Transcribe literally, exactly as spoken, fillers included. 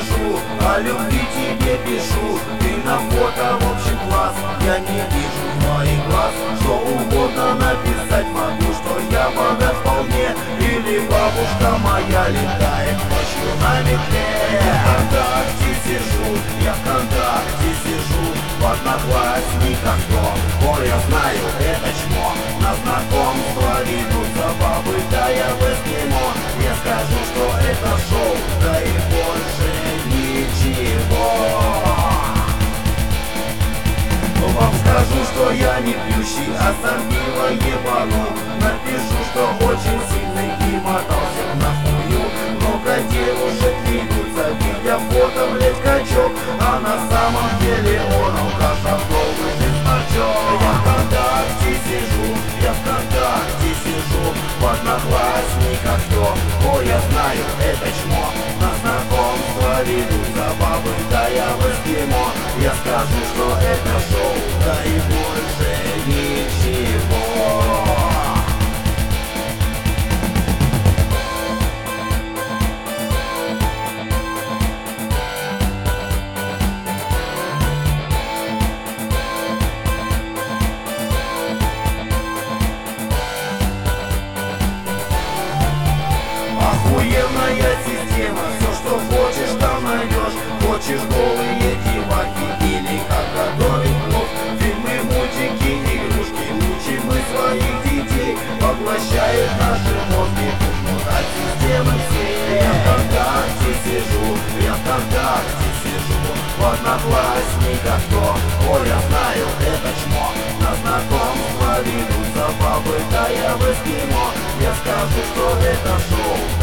сижу, о любви тебе пишу. Ты на фото в общем класс, я не вижу твоих глаз. Что угодно написать могу, что я богат вполне. Или бабушка моя летает ночью на метле. Я ВКонтакте сижу, я ВКонтакте сижу. В одноклассниках кто? Ой, я знаю, это чмо. На знакомство ведутся бабы, да я в эскимо. Я скажу, что это шоу, да и больше ничего. Вам скажу, что я не пьющий, а сорнило ебану. Напишу, что очень сильный и мотался на хую. Много девушек ведутся, видя фото, блядь, качок. А на самом деле он алкаша долгий без значок. Я ВКонтакте сижу, я ВКонтакте сижу. В одноклассниках кто? Ой, я знаю, это чмо. На знакомство ведутся бабы, да я в эскимо. Я скажу, что это шоу, да и больше ничего. Охуенная система, все что хочешь там найдешь. Хочешь голые деваки или как готовить плов. Фильмы, мультики, игрушки, учим мы своих детей. Поглощает наши мозги, вот от системы всей. Я ВКонтакте сижу, я ВКонтакте сижу. В одноклассниках кто? Ой, я знаю, это чмо. На знакомство ведутся бабы, да я в эскимо. Я скажу, что это шоу.